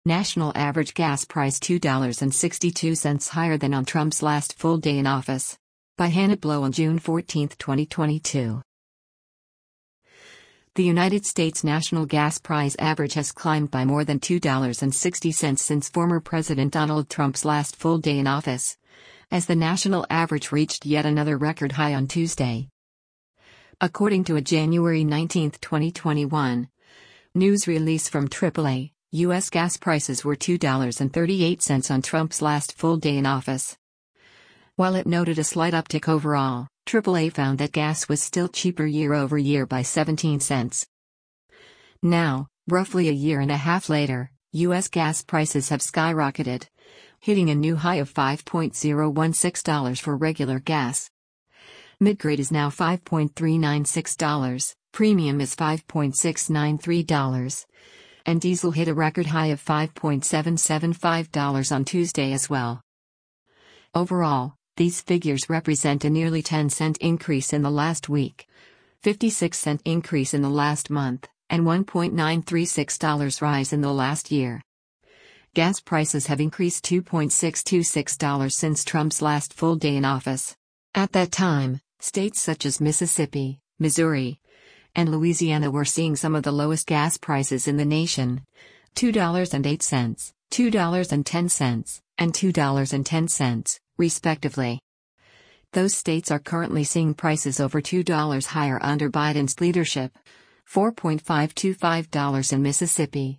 National average gas price $2.62 higher than on Trump's last full day in office. By Hannah Blow on June 14, 2022. The United States national gas price average has climbed by more than $2.60 since former President Donald Trump's last full day in office, as the national average reached yet another record high on Tuesday. According to a January 19, 2021, news release from AAA, U.S. gas prices were $2.38 on Trump's last full day in office. While it noted a slight uptick overall, AAA found that gas was still cheaper year over year by 17 cents. Now, roughly a year and a half later, U.S. gas prices have skyrocketed, hitting a new high of $5.016 for regular gas. Mid-grade is now $5.396, premium is $5.693, and diesel hit a record high of $5.775 on Tuesday as well. Overall, these figures represent a nearly 10-cent increase in the last week, 56-cent increase in the last month, and $1.936 rise in the last year. Gas prices have increased $2.626 since Trump's last full day in office. At that time, states such as Mississippi, Missouri, and Louisiana were seeing some of the lowest gas prices in the nation, $2.08, $2.10, and $2.10, respectively. Those states are currently seeing prices over $2 higher under Biden's leadership, $4.525 in Mississippi,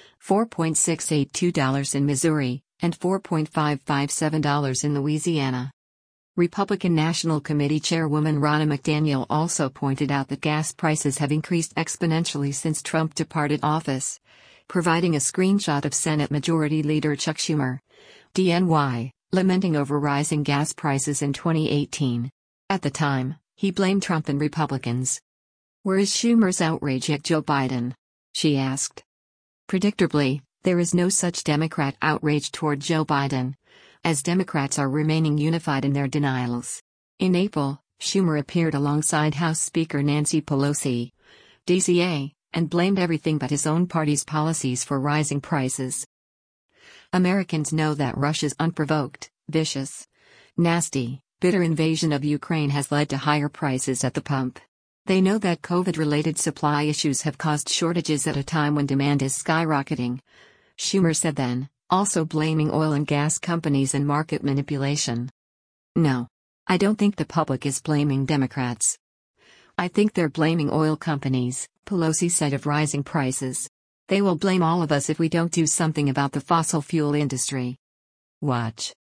$4.682 in Missouri, and $4.557 in Louisiana. Republican National Committee Chairwoman Ronna McDaniel also pointed out that gas prices have increased exponentially since Trump departed office, providing a screenshot of Senate Majority Leader Chuck Schumer, DNY, lamenting over rising gas prices in 2018. At the time, he blamed Trump and Republicans. "Where is Schumer's outrage at Joe Biden?" she asked. Predictably, there is no such Democrat outrage toward Joe Biden, as Democrats are remaining unified in their denials. In April, Schumer appeared alongside House Speaker Nancy Pelosi, DCA, and blamed everything but his own party's policies for rising prices. Americans know that Russia's unprovoked, vicious, nasty, bitter invasion of Ukraine has led to higher prices at the pump. They know that COVID-related supply issues have caused shortages at a time when demand is skyrocketing, Schumer said then, also blaming oil and gas companies and market manipulation. "No. I don't think the public is blaming Democrats. I think they're blaming oil companies," Pelosi said of rising prices. "They will blame all of us if we don't do something about the fossil fuel industry. Watch."